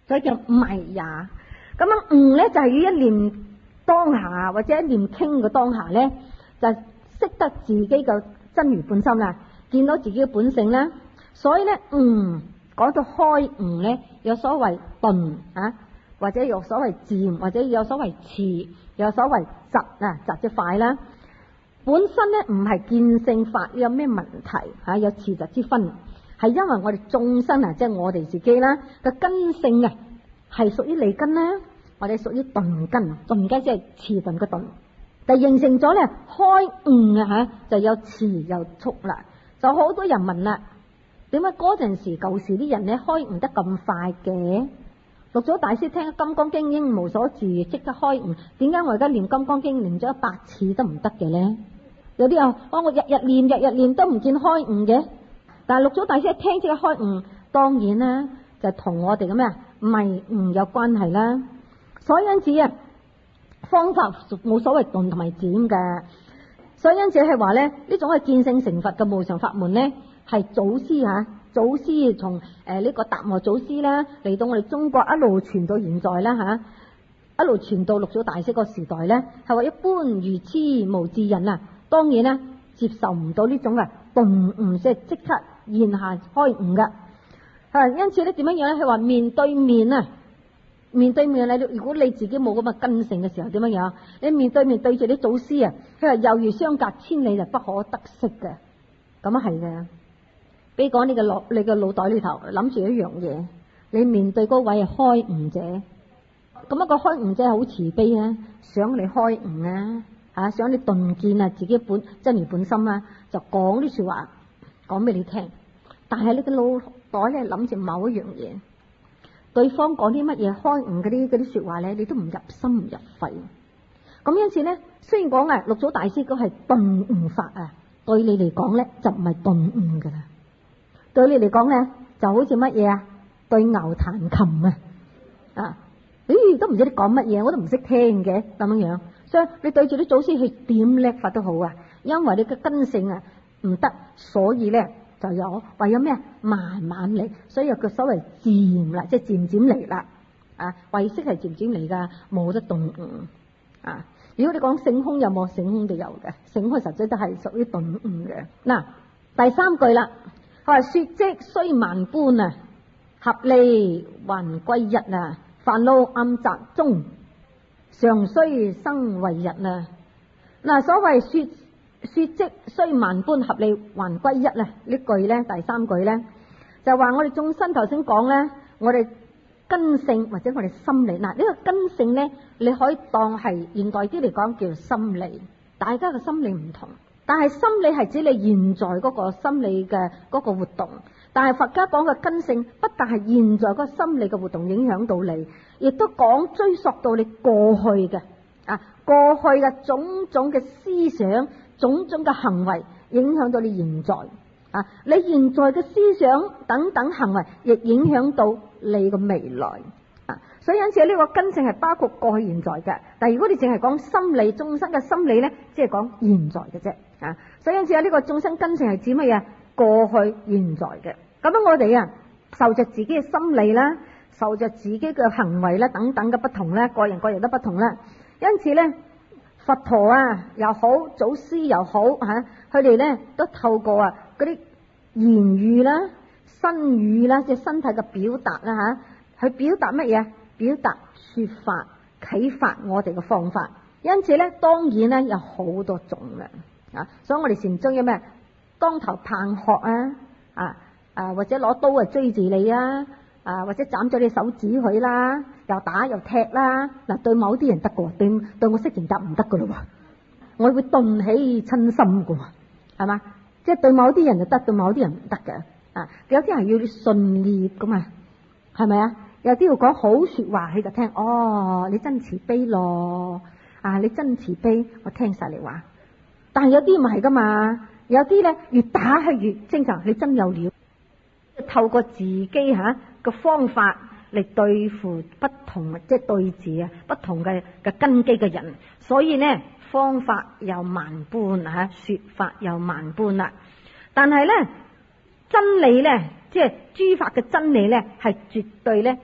所以叫迷也。咁樣悟咧就係要一念當下或者一念傾嘅當下咧，就識得自己嘅真如本心啦，見到自己嘅本性啦。所以咧講到開悟咧，有所謂頓啊，或者有所謂漸，或者有所謂遲，有所謂疾啊，疾即快啦。本身咧唔係見性法有咩問題吓，有遲疾之分，係因為我哋眾生啊，即係我哋自己啦嘅根性啊，係屬於利根啦，或者屬於鈍根，鈍根即係遲鈍嘅鈍，就形成咗咧開悟啊吓，就有遲有速啦。就好多人問啦，點解嗰陣時舊時啲人咧開悟得咁快嘅？六祖大師聽《金剛經》應無所住，即刻開悟。點解我而家念《金剛經》念咗100次都唔得嘅咧？有啲人話我日日念都唔見開悟嘅。但係六祖大師一聽即刻開悟，當然啦，就同我哋嘅咩迷悟有關係啦。所以因此啊，方法冇所謂頓同埋漸嘅。所以因此係話咧，呢種係見性成佛嘅無上法門咧，係祖師吓，祖師從呢個達摩祖師啦嚟到我哋中國一路傳到現在啦吓，一路傳到六祖大師個時代咧，係話一般愚痴無智人啊，當然咧接受唔到呢種嘅頓悟，即係即刻現下開悟嘅。因此咧點樣樣咧？佢話面對面啊，面對面你如果你自己冇咁嘅根性嘅時候點樣樣？你面對面對住啲祖師啊，佢話猶如相隔千里就不可得識嘅，咁啊係嘅。比如講你嘅腦袋裏頭諗住一樣嘢，你面對嗰位係開悟者，咁一個開悟者好慈悲啊，想你開悟啊，想你頓見啊自己真如本心啊，就講啲說話講俾你聽。但係你嘅腦袋咧諗住某一樣嘢，對方講啲乜嘢開悟嗰啲說話咧，你都唔入心唔入肺。咁因此咧，雖然講六祖大師嗰係頓悟法啊，對你嚟講咧就唔係頓悟噶啦。對你嚟講咧，就好似乜嘢啊？對牛彈琴啊！都唔知你講乜嘢，我都唔識聽嘅咁樣樣。所以你對住啲祖師去點叻法都好啊，因為你嘅根性啊唔得，所以咧就有唯有咩啊？慢慢嚟，所以有個所謂漸啦，即係漸漸嚟啦。慧識係漸漸嚟噶，冇得頓悟啊！如果你講性空有冇？性空就有嘅，性空實際都係屬於頓悟嘅。嗱，第三句啦。佢話說即雖萬般啊，合理還歸一啊，煩惱暗雜中，常須生為日啊。嗱，所謂說即雖萬般，合理還歸一啊，呢句咧第三句咧就話我哋眾生頭先講咧，我哋根性或者我哋心理。嗱，呢個根性咧，你可以當係現代啲嚟講叫心理，大家嘅心理唔同。但係心理係指你現在嗰個心理嘅嗰個活動，但係佛家講嘅根性不但係現在嗰個心理嘅活動影響到你，亦都講追溯到你過去嘅過去嘅種種嘅思想、種種嘅行為影響到你現在你現在嘅思想等等行為亦影響到你嘅未來所以因此呢個根性係包括過去現在嘅。但係如果你淨係講心理，眾生嘅心理咧，即係講現在嘅啫所以因此呢個眾生根性係指乜嘢？過去現在嘅。咁樣我哋受着自己嘅心理啦，受着自己嘅行為啦等等嘅不同咧，個人都不同啦。因此咧，佛陀又好，祖師又好佢哋咧都透過嗰啲言語啦、身語啦，即係身體嘅表達啦去表達乜嘢？表達說法、啟發我哋嘅方法。因此咧，當然咧有好多種嘅所以我哋禪宗有咩？當頭棒喝或者攞刀追住你或者斬咗你手指佢啦，又打又踢啦。嗱，對某啲人得嘅，對我識人答唔得嘅咯喎，我會頓起親心嘅，係嘛？即係對某啲人就得，對某啲人唔得嘅有啲人要你順業噶嘛，係咪啊？有啲要講好說話佢就聽，你真慈悲咯你真慈悲，我聽晒你話。但係有啲唔係噶嘛，有啲咧越打係越精神，你真有料。透過自己個方法嚟對付不同即係對治不同嘅根基嘅人，所以呢方法有萬般說法有萬般啦。但係咧真理咧，即係諸法嘅真理咧，係絕對咧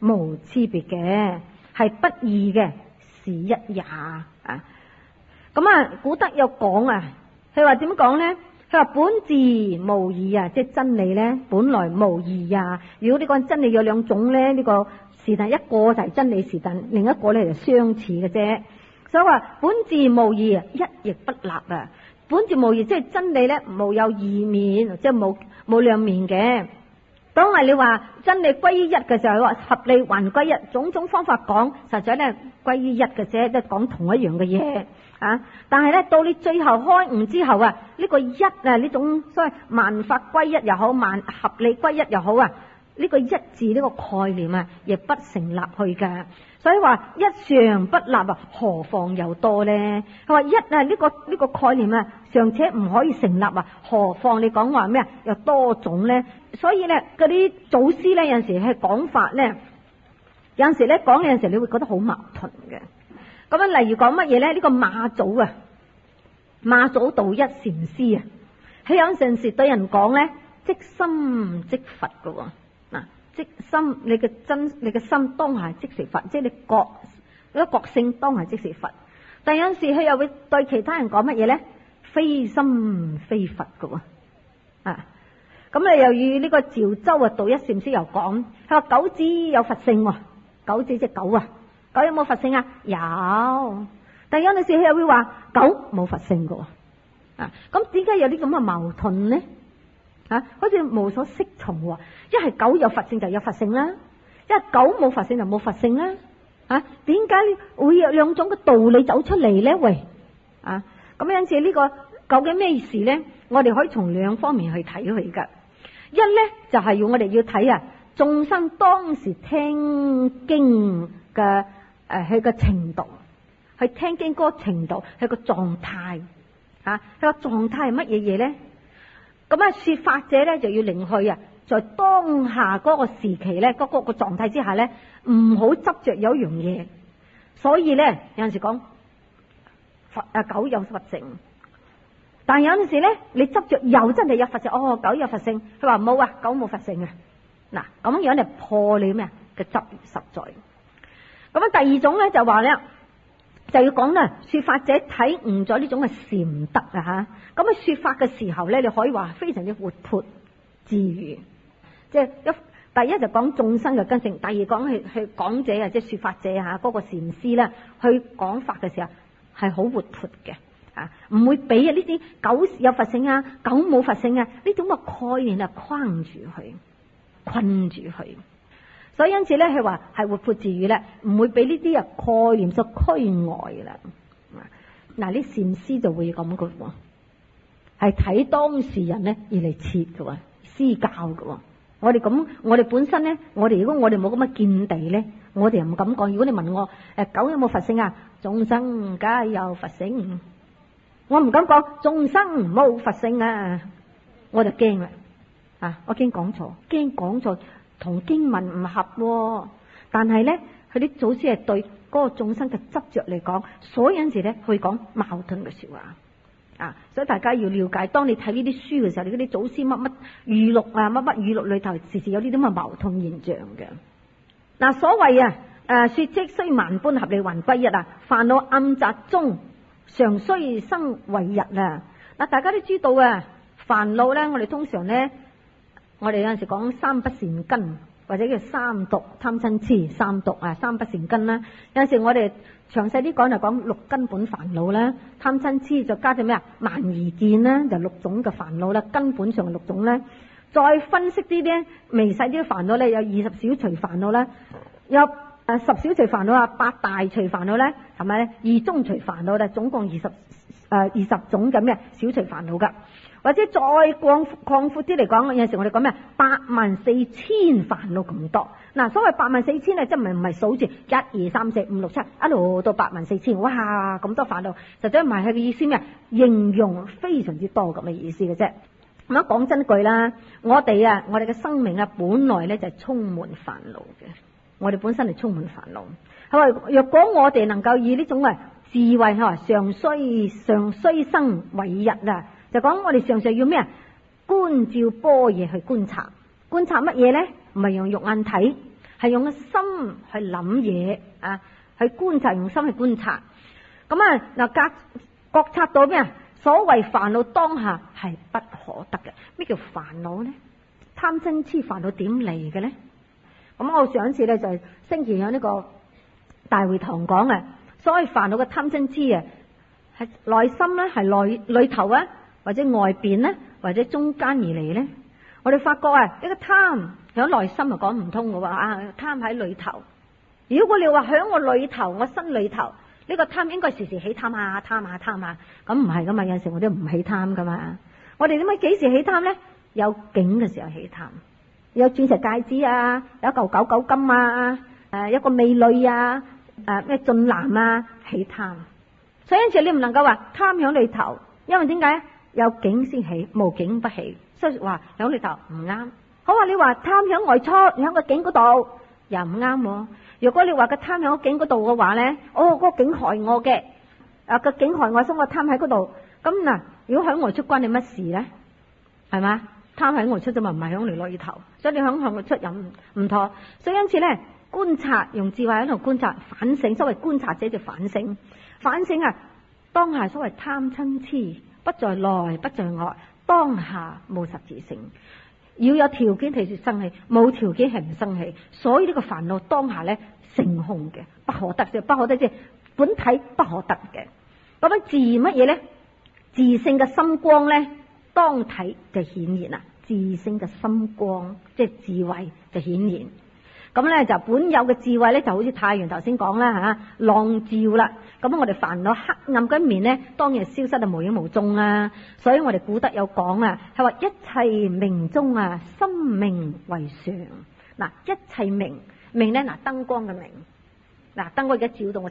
無差別嘅，係不二嘅，是一也啊。咁啊，古德有講啊，佢話點講呢？佢話本自無二啊，即係真理呢，本來無二啊。如果你講真理有兩種呢，呢個是但一個就係真理，是但另一個呢就相似嘅啫。所以話本自無二，一亦不立啊。本自無二，即係真理呢，無有二面，即係冇兩面嘅。當係你話真理歸於一嘅時候，話合理還歸一，種種方法講，實在咧歸於一嘅啫，都係講同一樣嘅嘢啊。但係咧到你最後開悟之後啊，呢個一啊，呢種所謂萬法歸一又好，萬合理歸一又好啊，呢個一字呢個概念啊，亦不成立去㗎。所以話一常不立啊，何況有多呢？佢話一啊，呢個概念啊，尚且唔可以成立啊，何況你講話咩啊？有多種呢？所以咧，嗰啲祖師咧有陣時係講法咧，有陣時咧講，有陣時你會覺得好矛盾嘅。咁樣例如講乜嘢咧？呢個馬祖啊，馬祖道一禪師啊，佢有陣時對人講咧，即心即佛噶喎。嗱，即心你嘅心當下即是佛，即係你覺性當下即是佛。但有陣時佢又會對其他人講乜嘢咧？非心非佛噶喎。啊！咁你又與呢個潮州啊道一禪師又講，佢話狗子有佛性，狗子隻狗啊，狗有冇佛性啊？有，但有陣時佢又會話狗冇佛性噶，啊，咁點解有啲咁嘅矛盾呢？啊，好似無所適從喎，一係狗有佛性就有佛性啦，一係狗冇佛性就冇佛性啦，啊，點解會有兩種嘅道理走出嚟呢？喂，啊，咁因此呢個究竟咩事呢？我哋可以從兩方面去睇佢噶。一咧就係要我哋要睇啊，眾生當時聽經嘅佢嘅程度，去聽經嗰個程度，佢個狀態啊，佢個狀態係乜嘢嘢咧？咁啊，說法者咧就要令佢啊，在當下嗰個時期咧，嗰個狀態之下咧，唔好執着有一樣嘢。所以咧有陣時講狗有佛性。但有陣時咧，你執着又真係有佛性，哦，狗有佛性，佢話冇啊，狗冇佛性啊。嗱，咁樣嚟破你咩嘅執實在。咁啊，第二種咧就話咧，就要講啦，說法者體悟咗呢種嘅禪德啊吓。咁啊，說法嘅時候咧，你可以話非常之活潑自如。即係第一就講眾生嘅根性，第二講去講者啊，即係說法者吓，嗰個禪師咧去講法嘅時候係好活潑嘅。啊，唔會俾啊呢啲狗有佛性啊，狗冇佛性啊，呢種嘅概念啊框住佢，困住佢。所以因此咧，佢話係活潑自如咧，唔會俾呢啲啊概念所驅外啦。嗱，啲禪師就會咁嘅喎，係睇當事人咧而嚟設嘅喎，施教嘅喎。我哋本身咧，如果我哋冇咁嘅見地咧，我哋又唔敢講。如果你問我狗有冇佛性啊？眾生梗係有佛性。我唔敢講眾生冇佛性啊，我就驚啦，啊，我驚講錯，同經文唔合。但係咧，佢啲祖師係對嗰個眾生嘅執着嚟講，所以有陣時咧去講矛盾嘅說話，啊，所以大家要了解，當你睇呢啲書嘅時候，你嗰啲祖師乜乜語錄啊，乜乜語錄裏頭，時時有呢啲咁嘅矛盾現象嘅。嗱，所謂說即雖萬般合理還歸一啊，煩惱暗雜中。常須生為日啊！嗱，大家都知道啊，煩惱咧，我哋通常咧，我哋有陣時講三不善根，或者叫三毒，貪嗔癡三毒啊，三不善根啦。有陣時我哋詳細啲講就講六根本煩惱啦，貪嗔癡就加咗咩啊？慢疑見啦，就六種嘅煩惱啦，根本上六種咧。再分析啲咧，微細啲嘅煩惱咧，有20小隨煩惱啦，有10小隨煩惱啊，8大隨煩惱咧，係咪2中隨煩惱咧？總共20種咁嘅小隨煩惱噶。或者再擴闊啲嚟講，有陣時我哋講咩？84000煩惱咁多。嗱，所謂84000咧，即係唔係數住1、2、3、4、5、6、7一路到84000，哇咁多煩惱，實際唔係佢嘅意思咩？形容非常之多咁嘅意思嘅啫。咁啊講真句啦，我哋嘅生命啊，本來咧就係充滿煩惱嘅。我哋本身係充滿煩惱，係話若果我哋能夠以呢種智慧，係話常須生為日啊，就講我哋常常要咩啊？觀照般若去觀察乜嘢咧？唔係用肉眼睇， 係用個心去諗嘢啊，去觀察，用心去觀察。咁啊嗱，覺察到咩啊？所謂煩惱當下係不可得嘅。咩叫煩惱呢？貪嗔癡煩惱點嚟嘅呢？咁我上一次咧就係星期喺呢個大會堂講啊，所謂煩惱嘅貪嗔癡啊，係內心咧，係裏頭啊，或者外邊咧，或者中間而嚟咧。我哋發覺啊，呢個貪喺內心就講唔通嘅話啊，貪喺裏頭。如果你話喺我裏頭，我心裏頭呢個貪應該時時起貪啊，貪啊，貪啊，咁唔係噶嘛，有陣時我哋唔起貪噶嘛。我哋點解幾時起貪咧？有境嘅時候起貪，有鑽石戒指啊，有一嚿99金啊，一個美女啊，咩俊男啊，起貪。所以因此你唔能夠話貪喺裏頭，因為點解？有境先起，無境不起。所以話喺裏頭唔啱。好話你話貪喺外出，喺個境嗰度又唔啱。如果你話個貪喺個境嗰度嘅話咧，嗰個境害我嘅，個境害我，所以我貪喺嗰度。咁嗱，如果喺外出關你乜事咧？係嘛？貪喺外出啫嘛，唔係喺你裏頭。所以你喺外出又唔妥。所以因此咧，觀察用智慧喺度觀察反省。所謂觀察者就反省，反省啊，當下所謂貪嗔癡不在內不在外，當下冇實質性。要有條件係生氣，冇條件係唔生氣。所以呢個煩惱當下咧成空嘅，不可得嘅，不可得即係本體不可得嘅。咁樣自乜嘢咧？自性嘅心光咧，當體就顯現啦。自性嘅心光即係智慧就顯現。咁咧就本有嘅智慧咧，就好似太陽頭先講啦吓，朗照啦。咁我哋煩惱黑暗嗰一面咧，當然消失得無影無蹤啦。所以我哋古德有講啊，係話一切明中啊，心明為上。嗱，一切明咧，嗱燈光嘅明，嗱燈光而家照到我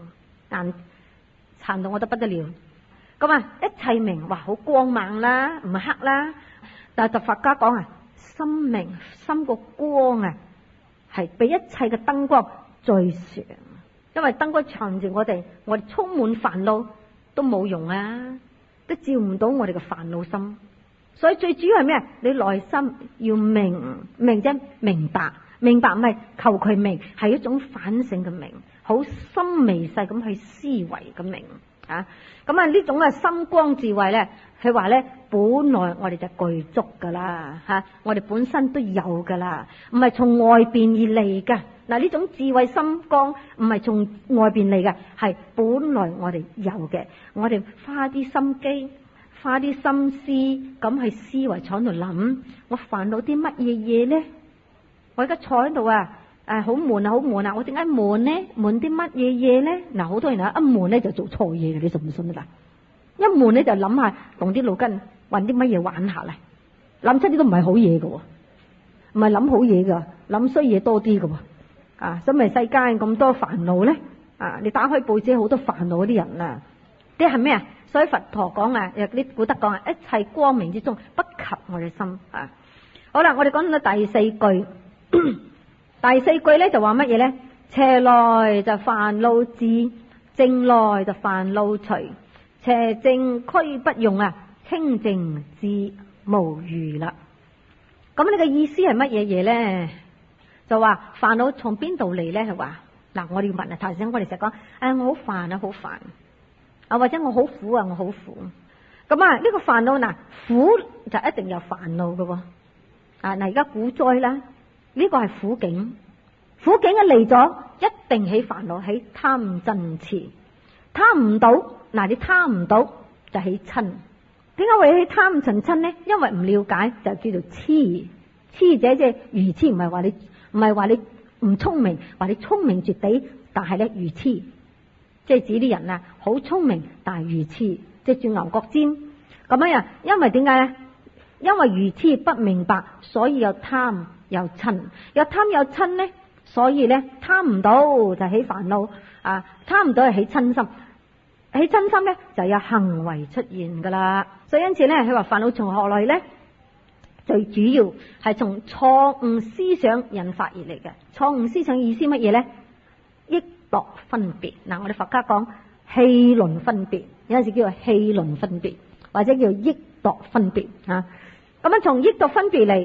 殘到我都不得了。咁啊，一切明，哇，好光猛啦，唔係黑啦。但係就佛家講啊，心明，心個光啊，係比一切嘅燈光最常。因為燈光長住我哋充滿煩惱都冇用啊，都照唔到我哋嘅煩惱心。所以最主要係咩？你內心要明啫，明白唔係求佢明，係一種反省嘅明，好深微細咁去思維嘅明啊。咁啊呢種嘅心光智慧咧，佢話咧本來我哋就具足噶啦吓，我哋本身都有噶啦，唔係從外邊而嚟噶。嗱，呢種智慧心光唔係從外邊嚟嘅，係本來我哋有嘅。我哋花啲心機，花啲心思咁去思維，坐喺度諗，我煩惱啲乜嘢嘢咧？我而家坐喺度啊，好悶啊，好悶啊！我點解悶呢？悶啲乜嘢嘢咧？嗱，好多人啊，一悶咧就做錯嘢嘅，你信唔信啊？嗱，一悶咧就諗下，動啲腦筋，搵啲乜嘢玩下啦，諗出啲都唔係好嘢嘅，唔係諗好嘢嘅，諗衰嘢多啲嘅。所以咪世間咁多煩惱咧？你打開報紙好多煩惱嗰啲人啊，啲係咩啊？所以佛陀講啊，啲古德講啊，一切光明之中不及我哋心啊。好啦，我哋講到第四句，第四句咧就話乜嘢咧？邪來就煩惱至，正來就煩惱除，邪正俱不用啊，清淨自無餘啦。咁你嘅意思係乜嘢嘢咧？就話煩惱從邊度嚟咧？係話嗱，我哋要問啊，頭先我哋成日講，我好煩啊，好煩啊，或者我好苦啊，我好苦。咁啊，呢個煩惱嗱，苦就一定有煩惱㗎喎。嗱，而家苦災啦，呢個係苦境，苦境一嚟咗，一定起煩惱，起貪嗔癡。貪唔到，嗱，你貪唔到就起嗔。點解會起貪嗔癡呢？因為唔了解就叫做癡。癡者即係愚癡，唔係話你唔聰明，話你聰明絕頂，但係咧愚癡，即係指啲人啊好聰明但係愚癡，即係轉牛角尖咁樣啊。因為點解咧？因為愚癡不明白，所以有貪有嗔，有貪有嗔咧，所以咧貪唔到就起煩惱啊，貪唔到係起嗔心，起嗔心咧就有行為出現噶啦。所以因此咧，佢話煩惱從何來咧？最主要係從錯誤思想引發而嚟嘅。錯誤思想意思乜嘢咧？憶度分別。嗱，我哋佛家講戲論分別，有陣時叫做戲論分別，或者叫憶度分別啊。咁樣從憶度分別嚟，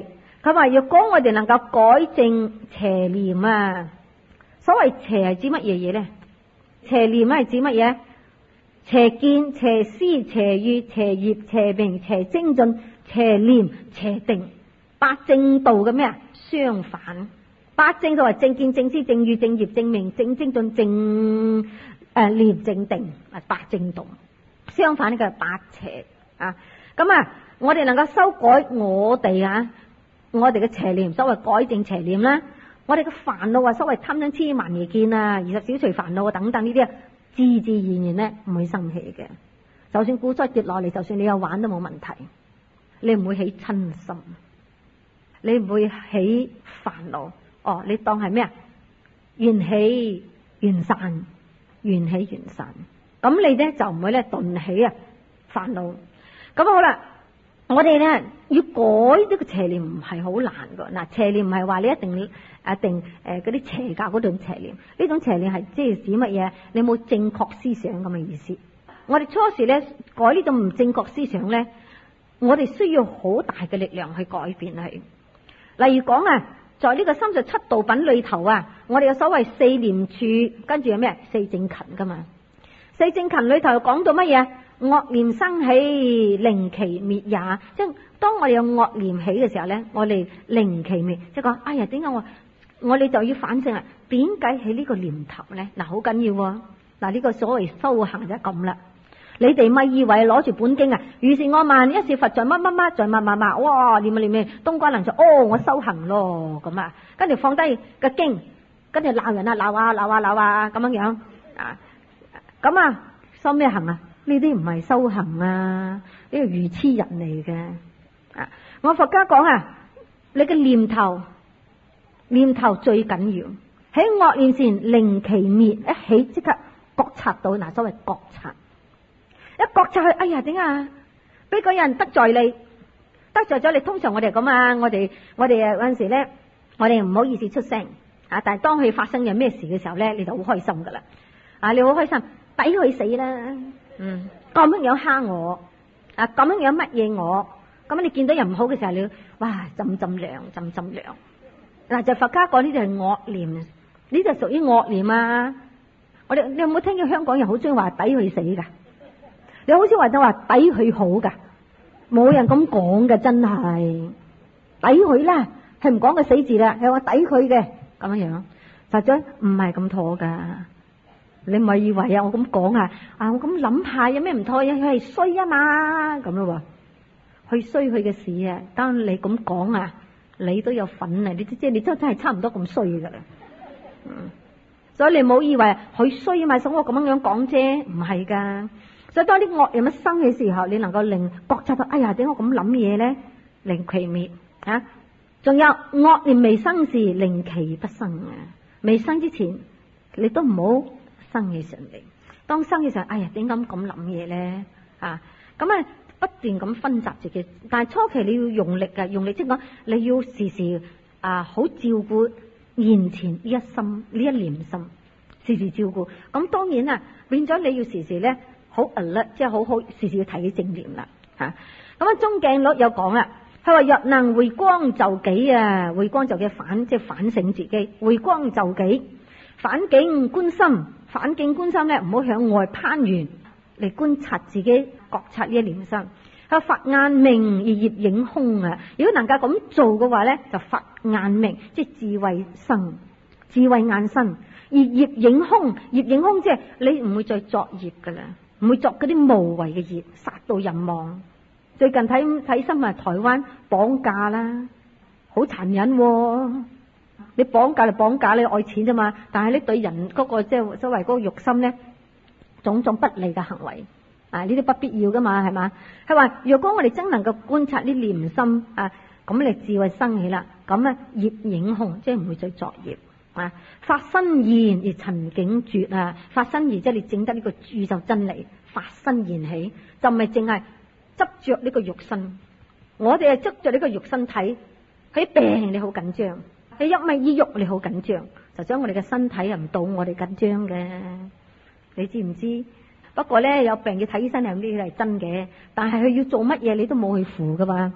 佢話若果我哋能夠改正邪念啊，所謂邪係指乜嘢嘢咧？邪念係指乜嘢？邪見、邪思、邪語、邪業、邪名、邪精進、邪念、邪定，八正道嘅咩啊？相反，八正就係正見、正思、正語、正業、正名、正精進、正念、正定，八正道。相反呢個係八邪啊。咁啊，我哋能夠修改我哋嘅邪念，所謂改正邪念啦。我哋嘅煩惱啊，所謂貪嗔癡慢疑見啊，20小隨煩惱啊等等呢啲啊，自自然然咧唔會生起嘅。就算股災跌落嚟，就算你有玩都冇問題，你唔會起嗔心，你唔會起煩惱。哦，你當係咩啊？緣起緣散，緣起緣散。咁你咧就唔會咧頓起煩惱。咁好啦。我哋咧要改呢個邪念唔係好難噶。嗱，邪念唔係話你一定嗰啲邪教嗰種邪念，呢種邪念係即係指乜嘢？你冇正確思想咁嘅意思。我哋初時咧改呢種唔正確思想咧，我哋需要好大嘅力量去改變佢。例如講啊，在呢個37道品裏頭啊，我哋有所謂4念處，跟住有咩4正勤噶嘛。4正勤裏頭講到乜嘢？惡念生起，令其滅也。即係當我哋有惡念起嘅時候咧，我哋令其滅，即係講，哎呀，點解我哋就要反省啦？點解起呢個念頭咧？嗱，好緊要喎。嗱，呢個所謂修行就咁啦。你哋咪以為攞住本經啊？如是我問，一是佛在乜乜乜，在乜乜乜，哇！念啊念咩？東關能在，哦，我修行咯咁啊。跟住放低個經，跟住鬧人啊，鬧啊咁樣樣啊。咁啊，修咩行啊？呢啲唔係修行啊，呢個愚痴人嚟嘅啊！我佛家講啊，你嘅念頭最緊要，喺惡念前令其滅，一起即刻覺察到。嗱，所謂覺察，一覺察去，哎呀，點啊？俾個人得罪你，得罪咗你，通常我哋咁啊，我哋有陣時咧，我哋唔好意思出聲啊，但係當佢發生有咩事嘅時候咧，你就好開心噶啦啊！你好開心，抵佢死啦！咁樣蝦我啊，咁樣乜嘢我，咁你見到人唔好嘅時候，你哇浸涼。嗱，就佛家講呢啲係惡念，呢啲係屬於惡念啊！你有冇聽見香港人好中意話抵佢死噶？你好少話就話抵佢好噶，冇人咁講嘅，真係抵佢啦，係唔講個死字啦，係話抵佢嘅咁樣，實在唔係咁妥噶。你咪以為啊，我咁講啊，我咁諗下有咩唔妥？佢係衰啊嘛，咁咯喎，去衰佢嘅事啊。當你咁講啊，你都有份啊，你即係你真係差唔多咁衰噶啦。所以你唔好以為佢衰啊嘛，所以我咁樣講啫，唔係噶。所以當啲惡念一生嘅時候，你能夠令覺察到，哎呀，點解我咁諗嘢咧？令其滅啊！仲有惡念未生時，令其不生啊！未生之前，你都唔好生起上嚟。當生起上，哎呀，點解咁諗嘢咧？啊，咁啊，不斷咁分集自己。但係初期你要用力嘅，用力即係講，你要時時好照顧現前呢一心呢一念心，時時照顧。咁當然啊，變咗你要時時咧好 alert，即係好時時要提起正念啦。吓，咁啊，中鏡律有講啦，佢話若能回光就己啊，回光就己即係反省自己，回光就己，反境觀心。反境觀心咧，唔好向外攀緣嚟觀察自己，覺察呢一念心。佢發眼明而業影空啊！如果能夠咁做嘅話咧，就發眼明，即係智慧生，智慧眼生。而業影空，業影空即係你唔會再作業噶啦，唔會作嗰啲無謂嘅業，殺到人亡。最近睇新聞，台灣綁架啦，好殘忍喎。你綁架就綁架，你愛錢啫嘛。但係咧對人嗰個即係所謂嗰個肉心咧，種種不利嘅行為啊，呢啲不必要噶嘛，係嘛？係話如果我哋真能夠觀察呢念心啊，咁你智慧生起啦，咁啊業影空，即係唔會再作業啊。發身言而陳境絕啊，發身言即係你證得呢個宇宙真理，發身言起就唔係淨係執着呢個肉身。我哋係執着呢個肉身體，佢病你好緊張。你一咪醫喐你好緊張，就將我哋嘅身體又唔到我哋緊張嘅，你知唔知？不過咧有病要睇醫生係呢啲係真嘅，但係佢要做乜嘢你都冇去扶噶嘛。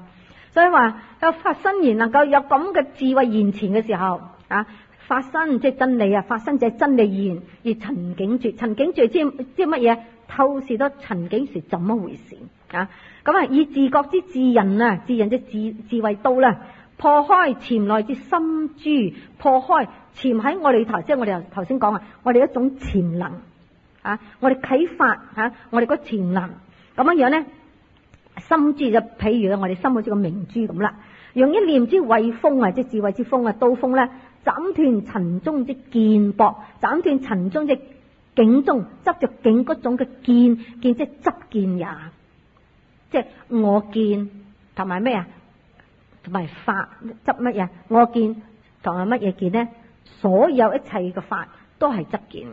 所以話有發生言能夠有咁嘅智慧現前嘅時候啊，發生即係真理啊，發生就係真理言，而陳景住，陳景住知乜嘢？透視到陳景是怎麼回事啊？咁啊，以自覺之智人啊，智人即智慧刀啦，破開潛內之心珠，破開潛喺我哋頭，即係我哋頭先講啊，我哋一種潛能啊，我哋啟發啊，我哋個潛能咁樣咧，心珠就譬如我哋心好似個明珠咁啦，用一念之慧鋒啊，即係智慧之鋒啊，刀鋒咧，斬斷塵中之見駁，斬斷塵中之境中執着境嗰種嘅見，見即係執見也，即係我見同埋咩啊？同埋法執乜嘢？我見同埋乜嘢見呢？所有一切嘅法都係執見，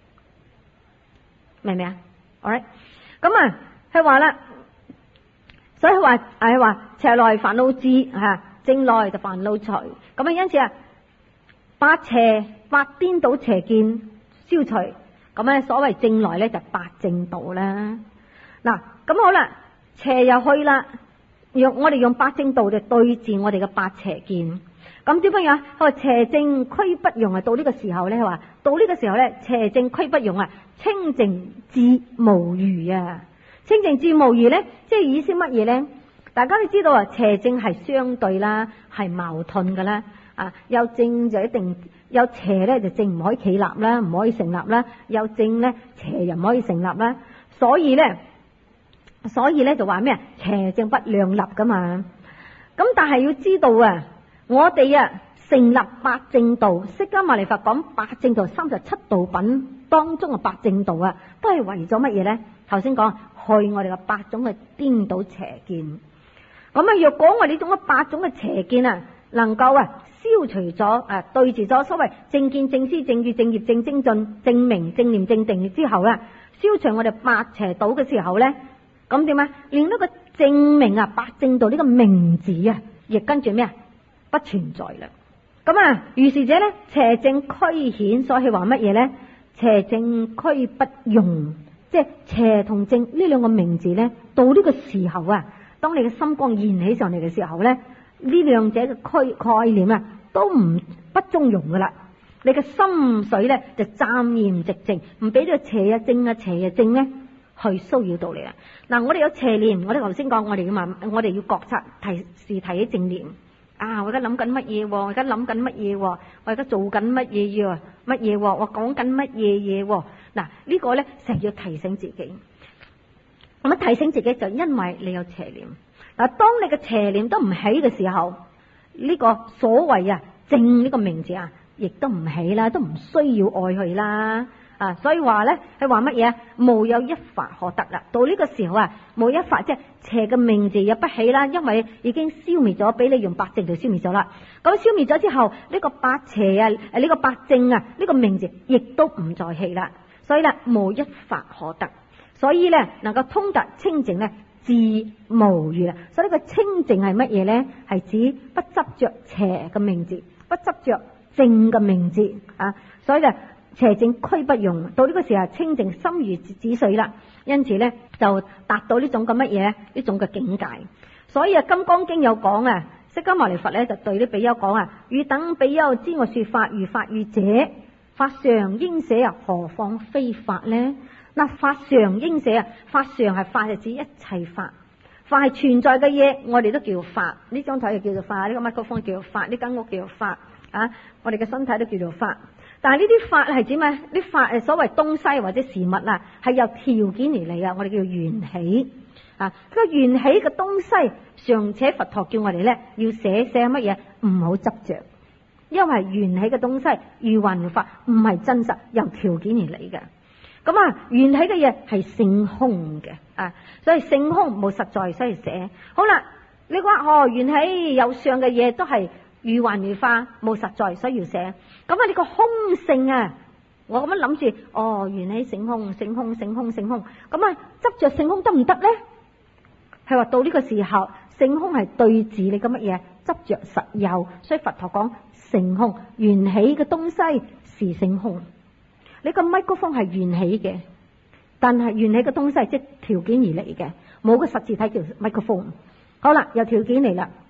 明唔明啊 ？Alright， 咁啊，佢話啦，所以佢話邪來煩惱至吓，正來就煩惱除。咁啊，因此啊，八顛倒邪見消除。咁咧，所謂正來咧就八正道啦。嗱，咁好啦，邪又去啦，我哋用八正道就對治我哋嘅八邪見。咁點樣啊？佢話邪正俱不容啊！到呢個時候咧，佢話到呢個時候咧，邪正俱不容啊，清淨自無餘啊！清淨自無餘咧，即係意思乜嘢咧？大家都知道啊，邪正係相對啦，係矛盾噶啦。啊，有正就一定有邪咧，就正唔可以企立啦，唔可以成立啦；有正咧，邪又唔可以成立啦。所以咧就話咩啊？邪正不兩立噶嘛。咁但係要知道啊，我哋啊成立八正道，釋迦牟尼佛講八正道37道品當中嘅八正道啊，都係為咗乜嘢咧？頭先講去我哋嘅八種嘅顛倒邪見。咁啊，若果我哋呢種嘅八種嘅邪見啊，能夠消除咗對治咗所謂正見、正思、正語、正業、正精進、正明、正念、正定之後啦，消除我哋八邪道嘅時候咧，咁點啊？連呢個正明啊，八正道呢個明字啊，亦跟住咩啊？不存在啦。咁啊，如是者咧，邪正俱顯，所以話乜嘢咧？邪正俱不容，即係邪同正呢兩個名字咧，到呢個時候啊，當你嘅心光現起上嚟嘅時候咧，呢兩者嘅概念啊，都不中容噶啦。你嘅心水咧就暫然寂靜，唔俾呢個邪啊正啊邪啊正咧去騷擾到你啦。嗱，我哋有邪念，我哋頭先講，我哋要覺察提起正念啊！我而家諗緊乜嘢？我而家諗緊乜嘢？我而家做緊乜嘢？乜嘢？我講緊乜嘢嘢？嗱，呢個咧成日要提醒自己。咁啊，提醒自己就因為你有邪念。嗱，當你嘅邪念都唔起嘅時候，呢個所謂正呢個名字啊，亦都唔起啦，都唔需要愛佢啦。所以話咧，係話乜嘢？無有一法可得啦。到呢個時候無一法，即係邪嘅名字也不起啦，因為已經消滅咗，俾你用八正就消滅咗啦。咁消滅咗之後，呢個八邪啊，呢個八正啊，呢個名字亦都唔再起啦。所以咧，無一法可得。所以咧，能夠通達清淨咧，自無餘啊。所以呢個清淨係乜嘢咧？係指不執着邪嘅名字，不執着正嘅名字啊。所以咧，邪正俱不容，到呢個時候清淨心如止水啦。因此咧，就達到呢種嘅乜嘢？呢種嘅境界。所以金剛經有講啊，釋迦牟尼佛咧就對啲比丘講啊：汝等比丘知我說法如法語者，法常應捨何況非法咧？嗱，法常應捨法常係法，係指一切法，法係存在嘅嘢，我哋都叫法。呢張台就叫做法，呢個麥克風叫做法，呢間屋叫做法啊，我哋嘅身體都叫做法。但係呢啲法係指咩？啲法係所謂東西或者事物啊，係由條件而嚟啊，我哋叫緣起啊。個緣起嘅東西，尚且佛陀叫我哋咧要捨乜嘢？唔好執着，因為緣起嘅東西如幻如法，唔係真實，由條件而嚟嘅。咁緣起嘅嘢係性空嘅啊，所以性空冇實在，所以捨。好啦，你話緣起有相嘅嘢都係如幻如化，冇實在，所以要捨。咁呢個空性啊，我咁樣諗住，緣起性空，性空，性空，性空。咁執着性空得唔得咧？係話到呢個時候，性空係對治你嘅乜嘢？執着實有，所以佛陀講性空，緣起嘅東西是性空。你個麥克風係緣起嘅，但係緣起嘅東西係即條件而嚟嘅，冇個實質體叫麥克風。好啦，有條件嚟啦，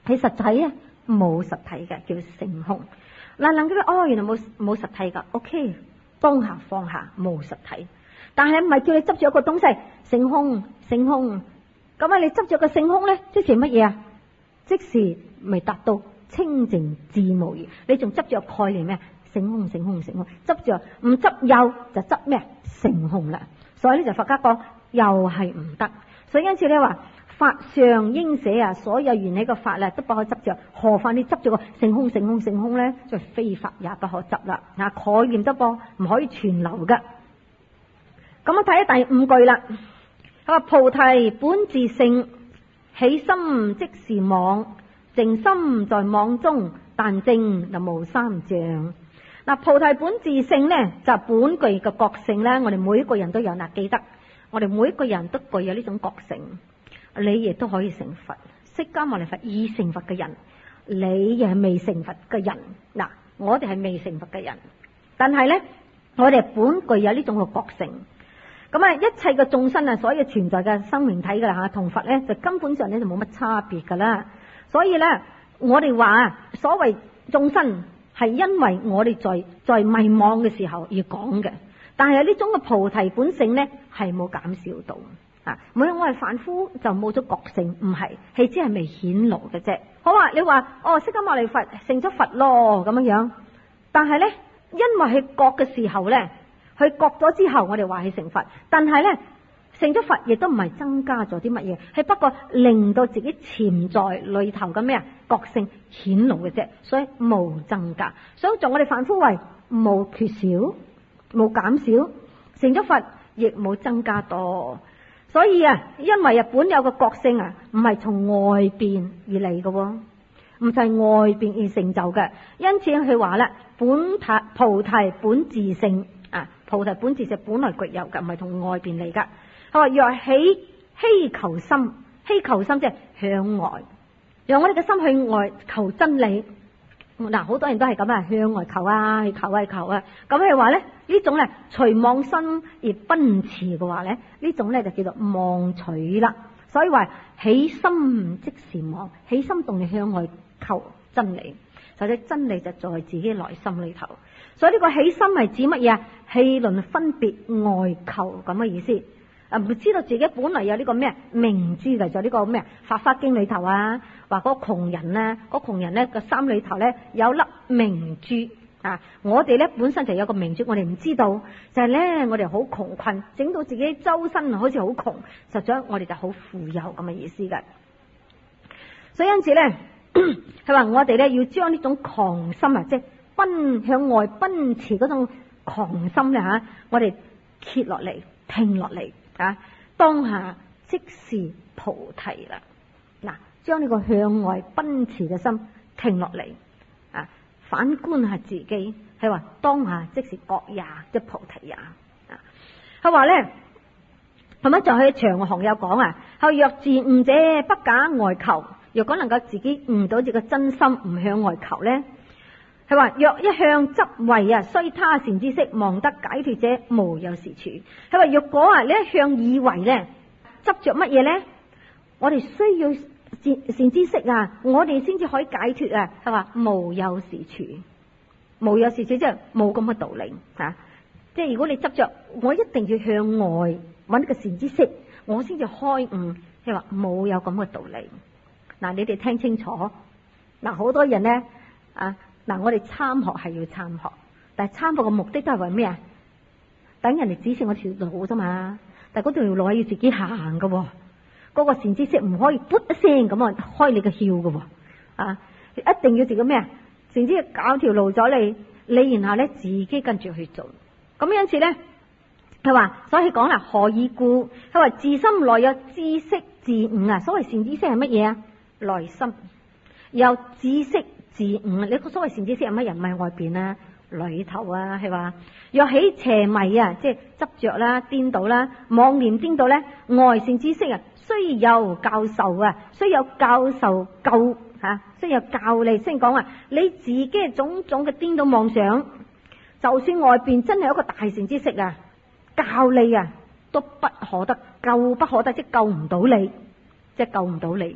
係實體咧，冇實體嘅，叫成空。嗱，能夠原來冇實體噶 ，OK， 當下放下冇實體，但係唔係叫你執住一個東西成空，成空。咁啊，你執住個成空咧，即是乜嘢啊？即是未達到清淨自無餘，你仲執住個概念咩？成空，成空，成空，執住唔執有就執咩？成空啦。所以呢就佛家講又係唔得。所以因此咧話法上應捨啊，所有緣起嘅法咧都不可執着，何況你執住個成空，成空，成空咧，就非法也不可執啦。啊，概念得噃，唔可以存留噶。咁我睇下第五句啦。佢話菩提本自性，起心即是妄，淨心在妄中，但證就無三障。嗱，菩提本自性咧就本具嘅覺性咧，我哋每一個人都有。嗱，記得我哋每一個人都具有呢種覺性，你亦都可以成佛。釋迦牟尼佛已成佛嘅人，你亦係未成佛嘅人。嗱，我哋係未成佛嘅人，但係咧我哋本具有呢種嘅覺性。咁啊，一切嘅眾生啊，所有存在嘅生命體噶啦吓，同佛咧就根本上咧就冇乜差別噶啦。所以咧，我哋話所謂眾生係因為我哋在迷惘嘅時候而講嘅，但係呢種嘅菩提本性咧係冇減少到啊。每我係凡夫就冇咗覺性，唔係，係只係未顯露嘅啫。好啊，你話釋迦牟尼佛成咗佛咯咁樣樣，但係咧因為佢覺嘅時候咧。佢覺咗之後，我哋話佢成佛，但係咧成咗佛亦都唔係增加咗啲乜嘢，係不過令到自己潛在裏頭嘅咩啊覺性顯露嘅啫，所以冇增加。所以做我哋凡夫為冇缺少，冇減少，成咗佛亦冇增加多。所以啊，因為本有個覺性啊，唔係從外邊而嚟嘅，唔係外邊而成就嘅。因此佢話啦，菩提本自性。菩提本自性本來具有嘅，唔係同外邊嚟噶。佢話若起希求心，希求心即係向外，讓我哋嘅心向外求真理。嗱，好多人都係咁啊，向外求啊，去求啊，求啊。咁佢話咧呢種咧隨妄心而奔馳嘅話咧，呢種咧就叫做妄取啦。所以話起心即是妄，起心動念向外求真理，實際真理就在自己內心裏頭。所以呢個起心係指乜嘢啊？氣論分別外求咁嘅意思。唔知道自己本來有呢個咩明珠嚟，就呢個咩《法華經》裏頭啊，話嗰個窮人啊，嗰窮人咧個心裏頭咧有粒明珠啊。我哋咧本身就有個明珠，我哋唔知道，就係咧我哋好窮困，整到自己周身好似好窮，實際我哋就好富有咁嘅意思嘅。所以因此咧，佢話我哋咧要將呢種狂心啊，即係向外奔馳嗰種狂心咧吓，我哋歇落嚟，停落嚟啊！當下即是菩提啦。嗱，將呢個向外奔馳嘅心停落嚟啊，反觀下自己，係話當下即是覺也，即菩提也啊。佢話咧，係咪就喺長行有講啊？佢若自悟者不假外求，若果能夠自己悟到自己嘅真心，唔向外求咧。佢話若一向執為啊，雖他善知識，望得解脫者無有是處。佢話若果啊，你一向以為咧執着乜嘢咧，我哋需要善知識啊，我哋先至可以解脫啊。佢話無有是處，無有是處即係冇咁嘅道理吓。即係如果你執着，我一定要向外揾一個善知識，我先至開悟。佢話冇有咁嘅道理。嗱，你哋聽清楚。嗱，好多人咧啊。嗱，我哋參學係要參學，但係參學嘅目的都係為咩啊？等人哋指示我條路啫嘛。但係嗰條路係要自己行㗎喎，嗰個善知識唔可以噗一聲咁啊開你個竅㗎喎。啊，一定要自己咩啊？善知識搞條路咗你然後咧自己跟住去做。咁因此咧，佢話所以講啦，何以故？佢話自心內有知識自悟啊。所謂善知識係乜嘢啊？內心有知識。自悟，你個所謂善知識係乜人？唔係外邊啊，裏頭啊，係話若起邪迷啊，即係執着啦、顛倒啦、妄念顛倒咧，外善知識啊，雖有教授啊，雖有教授救吓，雖有教你先講啊，你自己種種嘅顛倒妄想，就算外邊真係有一個大善知識啊，教你啊，都不可得，救不可得，即係救唔到你，即係救唔到你。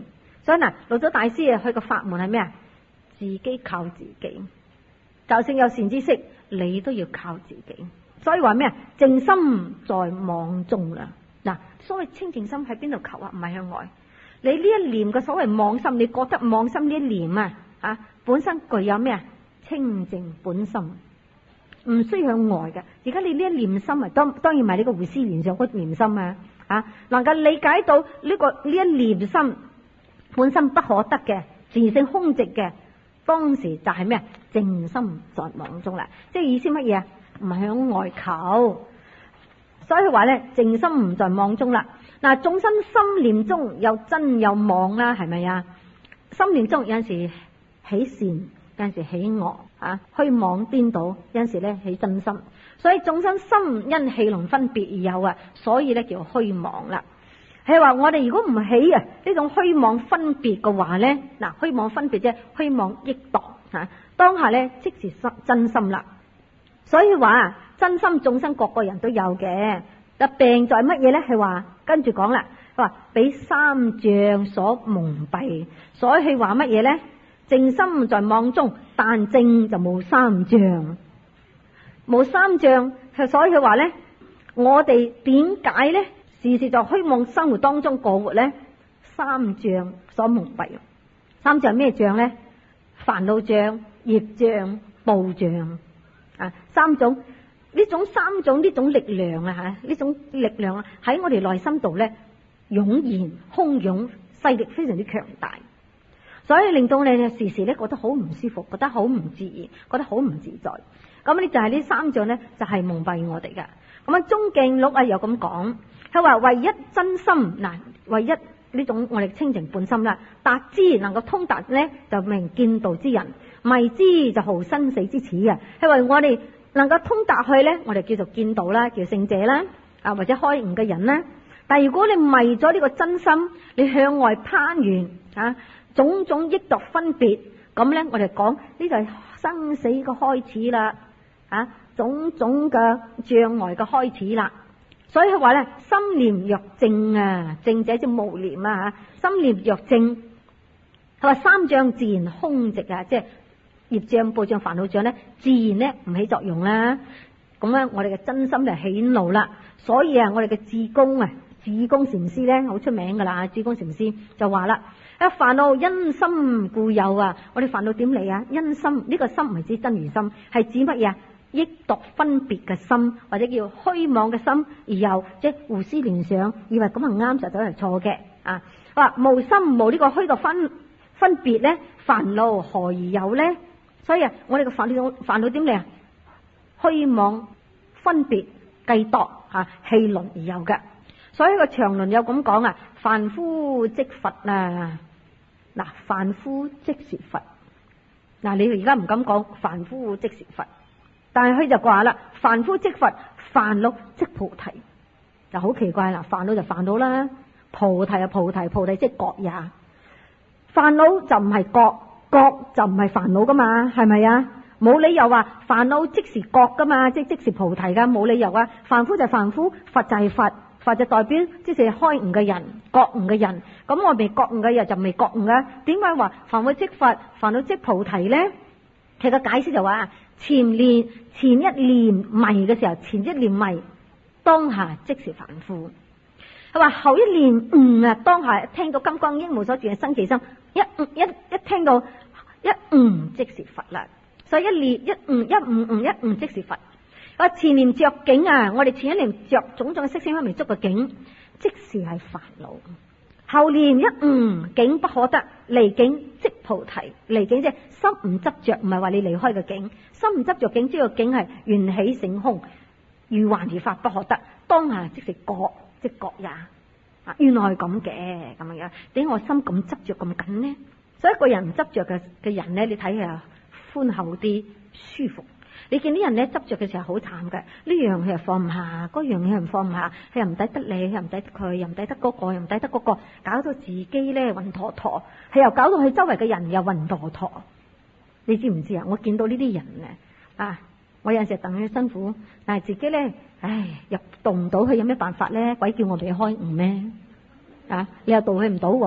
所以嗱，六祖大師啊，佢個法門係咩啊？自己靠自己，就算有善知識，你都要靠自己。所以話咩啊？淨心在妄中啦。嗱，所謂清淨心喺邊度求啊？唔係向外。你呢一念嘅所謂妄心，你覺得妄心呢一念啊，本身具有咩啊？清淨本心，唔需要向外嘅。而家你呢一念心啊，當然唔係呢個胡思亂想嗰念心啊，能夠理解到呢一念心本身不可得嘅，自性空寂嘅，當時就係咩啊？淨心在妄中啦。即係意思乜嘢啊？唔係向外求，所以話咧，淨心唔在妄中啦。嗱，眾生心念中有真有妄啦，係咪啊？心念中有陣時起善，有陣時起惡啊，虛妄顛倒，有陣時咧起真心。所以眾生心因氣輪分別而有啊，所以咧叫虛妄啦。係話我哋如果唔起啊呢種虛妄分別嘅話咧，嗱，虛妄分別啫，虛妄臆度吓，當下咧即是真心啦。所以話真心眾生各個人都有嘅，但病在乜嘢咧？係話跟住講啦，佢話俾三障所蒙蔽，所以話乜嘢咧？淨心在妄中，但正就冇三障，冇三障，所以佢話咧，我哋點解咧時時在虛妄生活當中過活咧？三障所蒙蔽，三障咩障咧？煩惱障、業障、報障。三種呢種力量啊，呢種力量啊喺我哋內心度咧湧現洶湧，勢力非常之強大，所以令到你時時咧覺得好唔舒服，覺得好唔自然，覺得好唔自在。咁呢就係呢三種咧就係蒙蔽我哋噶。咁啊中敬錄啊又咁講，佢話唯一真心嗱，唯一呢種我哋清淨本心啦，達之能夠通達咧就明見道之人，迷之就毫生死之始啊！係為我哋能夠通達去咧，我哋叫做見道啦，叫聖者啦，或者開悟嘅人啦。但係如果你迷咗呢個真心，你向外攀緣種種臆度分別，咁咧我哋講呢就係生死嘅開始啦，種種嘅障礙嘅開始啦。所以佢話咧，心念若正啊，正者即無念啊吓，心念若正，佢話三障自然空寂啊，即係業障、報障、煩惱障咧，自然咧唔起作用啦。咁咧，我哋嘅真心就顯露啦。所以啊，我哋嘅智公禪師咧好出名噶啦，智公禪師就話啦：煩惱因心故有啊！我哋煩惱點嚟啊？因心，呢個心唔係指真如心，係指乜嘢啊？臆度分別嘅心，或者叫虛妄嘅心而有，即係胡思亂想，以為咁係啱，實際係錯嘅啊！話無心無呢個虛度分別咧，煩惱何而有咧？所以啊，我哋嘅煩惱點嚟啊？虛妄分別計度氣輪而有嘅。所以個長論有咁講啊：凡夫即佛啊！嗱，凡夫即是佛。嗱，你而家唔敢講凡夫即是佛。但係佢就話啦，凡夫即佛，煩惱即菩提，就好奇怪啦。煩惱就煩惱啦，菩提啊菩提，菩提即覺也。煩惱就唔係覺，覺就唔係煩惱噶嘛，係咪啊？冇理由話煩惱即是覺噶嘛，即是菩提噶，冇理由啊。凡夫就係凡夫，佛就係佛，佛就代表即是開悟嘅人，覺悟嘅人。咁我未覺悟嘅人就未覺悟噶。點解話凡夫即佛，煩惱即菩提咧？其實解釋就話前一念迷嘅時候，前一念迷當下即是凡夫。佢話後一念悟啊，當下聽到金剛應無所住嘅生其心，一聽到一悟即是佛啦。所以一念一悟即是佛。話前念着境啊，我哋前一念着種種色聲香味觸嘅境，即是係煩惱。後念一悟境不可得，離境即菩提。離境即係心唔執着，唔係話你離開嘅境，心唔執着境，即係個境係緣起性空，如幻如法不可得，當下即是覺，即覺也。原來係咁嘅，咁樣點解我心咁執着咁緊呢？所以一個人唔執着嘅人咧，你睇下寬厚啲，舒服。你見啲人咧執着嘅時候好慘嘅，呢樣佢又放唔下，嗰樣佢又放唔下，佢又唔抵得你，又唔抵得佢，又唔抵得嗰個，又唔抵得嗰個，搞到自己咧暈陀陀，係又搞到佢周圍嘅人又暈陀陀。你知唔知啊？我見到呢啲人我有陣時戥佢辛苦，但係自己咧，入動唔到佢，有咩辦法咧？鬼叫我俾佢開悟咩？你又導佢唔到喎。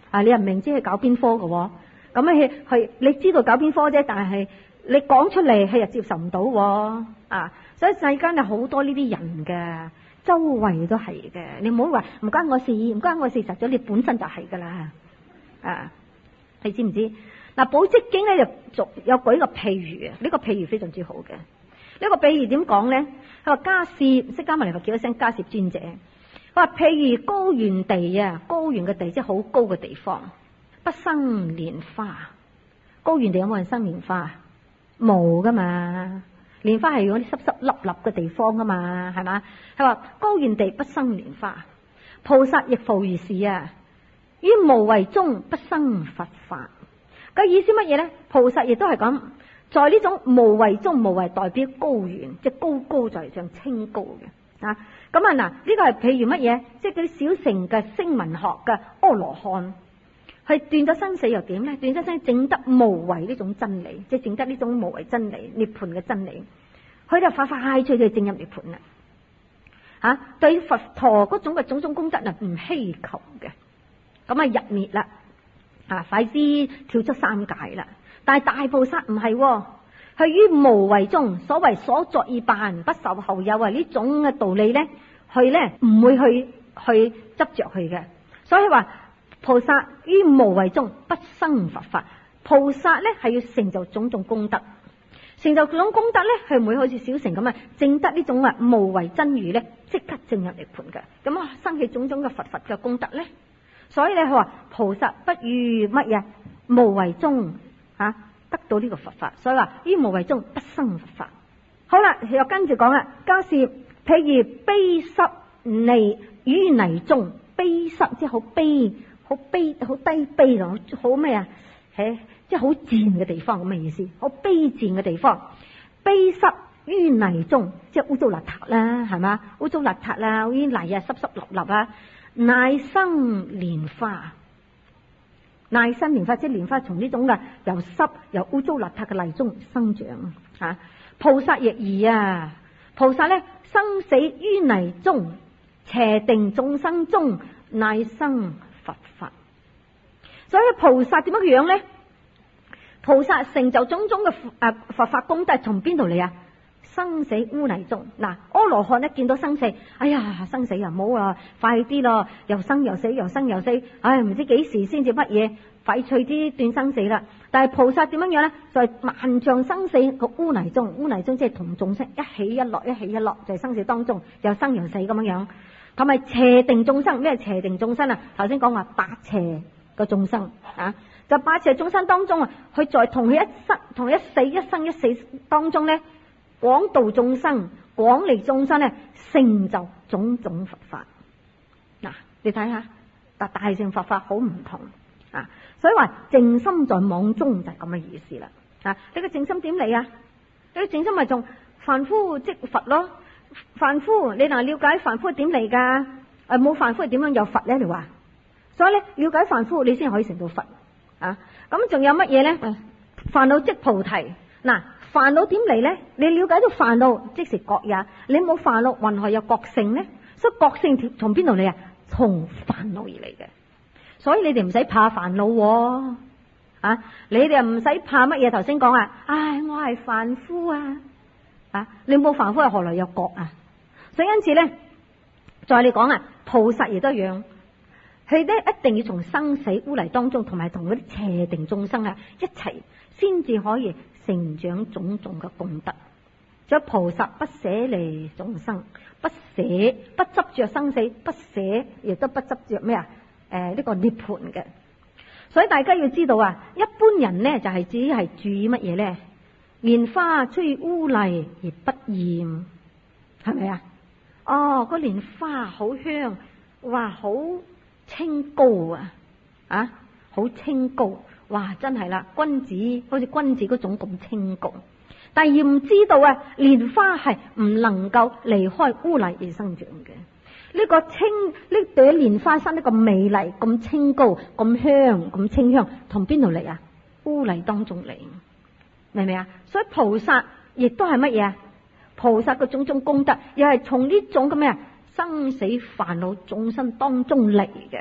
你又唔明知係搞邊科嘅，咁係你知道搞邊科啫，但係你講出嚟係又接受唔到，所以世間有好多呢啲人嘅，周圍都係嘅。你唔好話唔關我事，唔關我事，實咗你本身就係噶啦，你知唔知？嗱，寶積經咧就有舉個譬喻啊，呢個譬喻非常之好嘅。呢個譬喻點講咧？佢話迦葉，釋迦牟尼佛叫一聲迦葉尊者。佢話譬如高原地啊，高原嘅地即係好高嘅地方，不生蓮花。高原地有冇人生蓮花？冇噶嘛，蓮花係嗰啲濕濕粒粒嘅地方噶嘛，係嘛？佢話高原地不生蓮花，菩薩亦復如是啊。於無為中不生佛法。個意思乜嘢咧？菩薩亦都係咁，在呢種無為中，無為代表高原，即係高高在上，清高嘅啊。咁啊嗱，呢個係譬如乜嘢？即係嗰啲小乘嘅聲聞學嘅阿羅漢，佢斷咗生死又點咧？斷咗生死證得無為呢種真理，即係證得呢種無為真理，涅槃嘅真理，佢就快快脆就進入涅槃啦。對佛陀嗰種嘅種種功德啊，唔希求嘅，咁啊入滅啦。快啲跳出三界啦！但係大菩薩唔係，係於無為中，所謂所作已辦，不受後有啊！呢種嘅道理咧，佢咧唔會去執着佢嘅。所以話菩薩於無為中不生佛法。菩薩咧係要成就種種功德，成就種功德咧係唔會好似小乘咁啊，證得呢種無為真如咧，即刻進入涅槃嘅。咁啊，生起種種嘅佛嘅功德咧。所以咧，佢話菩薩不於乜嘢無為中得到呢個佛法，所以話於無為中不生佛法。好啦，又跟住講啦，迦葉譬如悲濕泥於泥中，悲濕即係好悲、好悲、好低卑咯，好咩啊？即係好賤嘅地方咁嘅意思，好卑賤嘅地方。悲濕於泥中，即係污糟邋遢啦，係嘛？污糟邋遢啦，好似泥啊，濕濕立立啊。乃生蓮花，乃生蓮花，即係蓮花從呢種嘅又濕又污糟邋遢嘅泥中生長菩薩亦然啊，菩薩咧生死於泥中，邪定眾生中，乃生佛法。所以菩薩點樣咧？菩薩成就種種嘅佛法功德，從邊度嚟啊？生死污泥中。阿羅漢一見到生死，哎呀，生死啊，唔好啊，快啲咯，又生又死，又生又死，唔知幾時先至乜嘢，快脆啲斷生死啦。但係菩薩點樣樣咧？在萬丈生死個污泥中，污泥中即係同眾生一起一落，一起一落，就係生死當中又生又死咁樣樣。同埋邪定眾生，咩邪定眾生啊？頭先講話八邪個眾生就八邪眾生當中啊，佢在同佢一死一生一死當中咧，廣度眾生，廣利眾生咧，成就種種佛法。你睇下，但大乘佛法好唔同所以話靜心在網中就係咁嘅意思啦。你個靜心點嚟啊？你個靜心咪從凡夫即佛咯。凡夫你嗱了解凡夫點嚟噶？冇凡夫係點樣有佛咧？你話，所以咧了解凡夫，你先可以成到佛咁仲有乜嘢咧？煩惱即菩提。煩惱點嚟咧？你了解到煩惱即是覺也，你冇煩惱，云何有覺性咧？所以覺性從邊度嚟啊？從煩惱而嚟嘅。所以你哋唔使怕煩惱你哋又唔使怕乜嘢？頭先講我係凡夫你冇凡夫，係何來有覺所以因此咧，再你講菩薩亦都一樣，佢咧一定要從生死污泥當中，同埋同嗰啲邪定眾生一齊，先至可以成長種種嘅功德。所以菩薩不捨離眾生，不捨不執着生死，不捨亦都不執着咩呢個涅槃嘅。所以大家要知道一般人呢就係只係注意乜嘢咧？蓮花出於污泥而不艷，係咪個蓮花好香，哇，好清高好清高，哇，真係啦，君子好似君子嗰種咁清高。但係唔知道蓮花係唔能夠離開污泥而生長嘅。呢朵蓮花生得咁美麗、咁清高、咁香、咁清香，同邊度嚟啊？污泥當中嚟，明唔明啊？所以菩薩亦都係乜嘢？菩薩嘅種種功德，又係從呢種咁嘅生死煩惱眾生當中嚟嘅。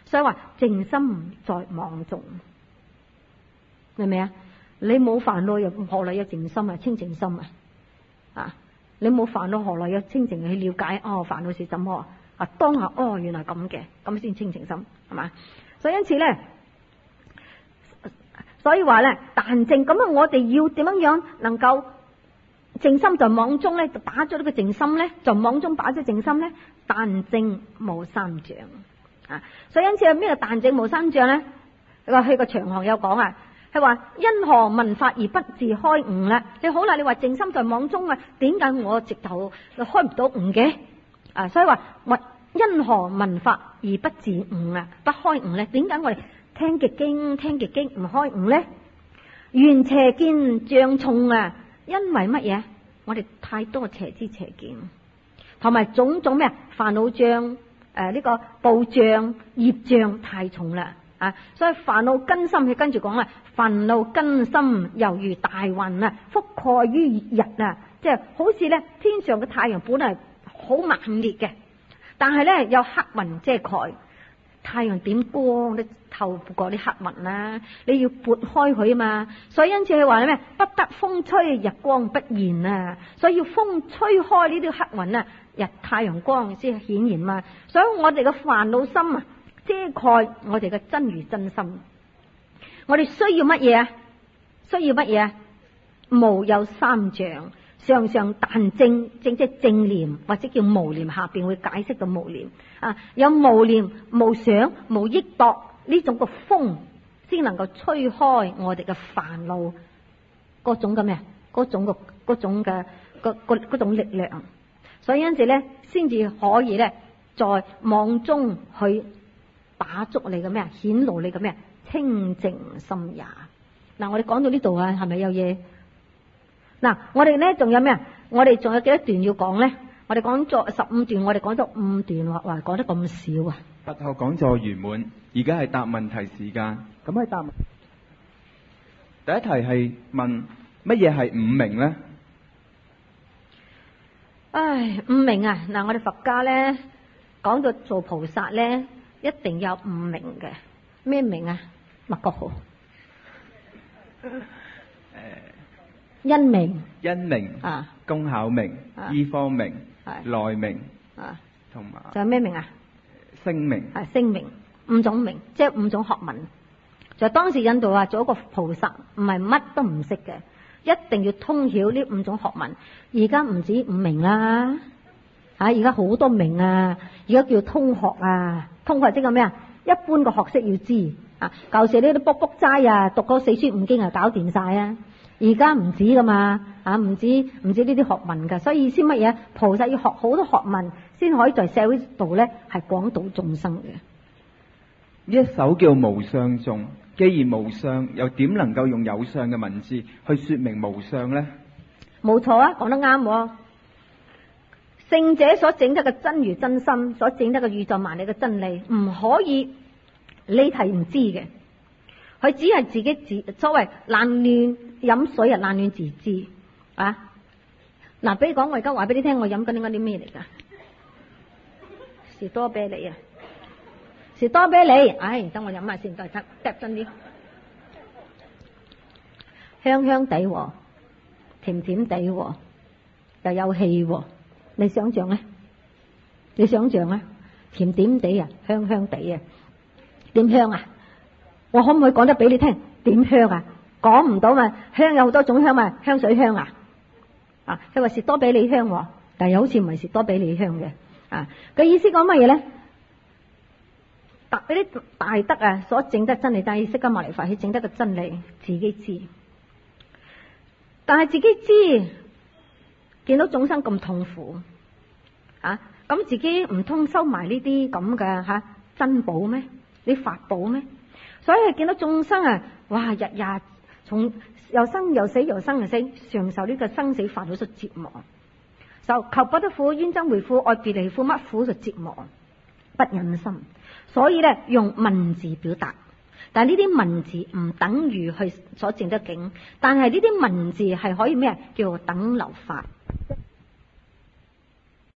所以話靜心在妄中，明唔明啊？你冇煩惱又何來有靜心啊？清淨心啊！你冇煩惱何來有清淨去了解？哦，煩惱是怎麼啊？當下哦，原來咁嘅，咁先清淨心係嘛？所以因此咧，所以話咧，但靜咁啊，我哋要點樣能夠靜心在妄中咧？就打咗呢個靜心咧，在妄中打咗靜心咧，但靜無三障啊！所以因此係咩但靜無三障咧？佢個長行有講啊。係話因何聞法而不自開悟啦？你好啦，你話靜心在妄中啊，點解我直頭開唔到悟嘅？啊，所以話因何聞法而不自悟啊？不開悟咧？點解我哋聽極經唔開悟咧？緣邪見障重啊！因為乜嘢？我哋太多邪知邪見，同埋種種咩煩惱障呢個報障業障太重啦。啊，所以煩惱根深，佢跟住講啦，煩惱根深猶如大雲啊，覆蓋於日啊，即係好似咧天上嘅太陽本來好猛烈嘅，但係咧有黑雲遮蓋，太陽點光都透不過啲黑雲啦，你要撥開佢啊嘛，所以因此佢話咩？不得風吹日光不現啊，所以要風吹開呢啲黑雲啊，日太陽光先顯現嘛，所以我哋嘅煩惱心啊，遮蓋我哋嘅真如真心，我哋需要乜嘢啊？需要乜嘢啊？無有三障，常常但正即係正念，或者叫無念，下邊會解釋到無念啊。有無念、無想、無憶度呢種個風，先能夠吹開我哋嘅煩惱嗰種嘅咩？嗰種力量。所以因此咧，先至可以咧，在妄中去打足你嘅咩？顯露你嘅咩？清淨心也。嗱，我哋講到呢度啊，係咪有嘢？嗱，我哋咧仲有咩啊？我哋仲有幾多段要講咧？我哋講咗15段，我哋講咗5段，話講得咁少啊！ 佛學講座圓滿，而家係答問題時間。咁係答問。第一題係問乜嘢係五明咧？ 唉，五明啊！嗱，我哋佛家咧講到做菩薩咧，一定有五明嘅。咩明啊？麥國豪。因明啊，功巧明，醫科明，內明啊，同埋仲有咩明啊？ 聲明係聲明，5種明，即係5種學問。就當時印度啊，做一個菩薩唔係乜都唔識嘅，一定要通曉呢5種學問。而家唔止5明啦，而家好多明啊！而家叫通學啊，通學即係咩啊？一般嘅學識要知啊，舊時呢啲卜卜齋啊，讀嗰4書5經啊，搞掂晒啊！而家唔止噶嘛，唔止呢啲學問噶，所以意思乜嘢？菩薩要學好多學問，先可以在社會度咧係廣度眾生嘅。 呢一首叫無相頌，既然無相，又點能夠用有相嘅文字去說明無相呢？ 冇錯啊，講得啱。聖者所整得嘅真如真心，所整得嘅宇宙萬理嘅真理，唔可以你係唔知嘅。佢只係自己所謂冷暖飲水啊，冷暖自知啊。嗱，比如講，我而家話俾你聽，我飲緊啲咩嚟㗎？士多啤梨啊，士多啤梨。唉，等我飲下先，再嗒真啲，香香地，甜甜地，又有氣。你想象咧？甜甜地啊，香香地啊，點香啊？我可唔可以講得俾你聽？點香啊？講唔到嘛？香有好多種香嘛，香水香啊，佢話士多啤梨香，但係又好似唔係士多啤梨香嘅啊。個意思講乜嘢咧？嗰啲大德啊，所整得真理，但係釋迦牟尼佛佢整得個真理，自己知，但係自己知，見到眾生咁痛苦咁自己唔通收埋呢啲咁嘅珍寶咩？你法寶咩？所以係見到眾生啊，哇！日日從又生又死，又生又死，常受呢個生死煩惱所折磨，求不得苦，冤憎會苦，愛別離苦，乜苦就折磨，不忍心。所以咧用文字表達，但係呢啲文字唔等於去所證得境，但係呢啲文字係可以咩？叫等流法。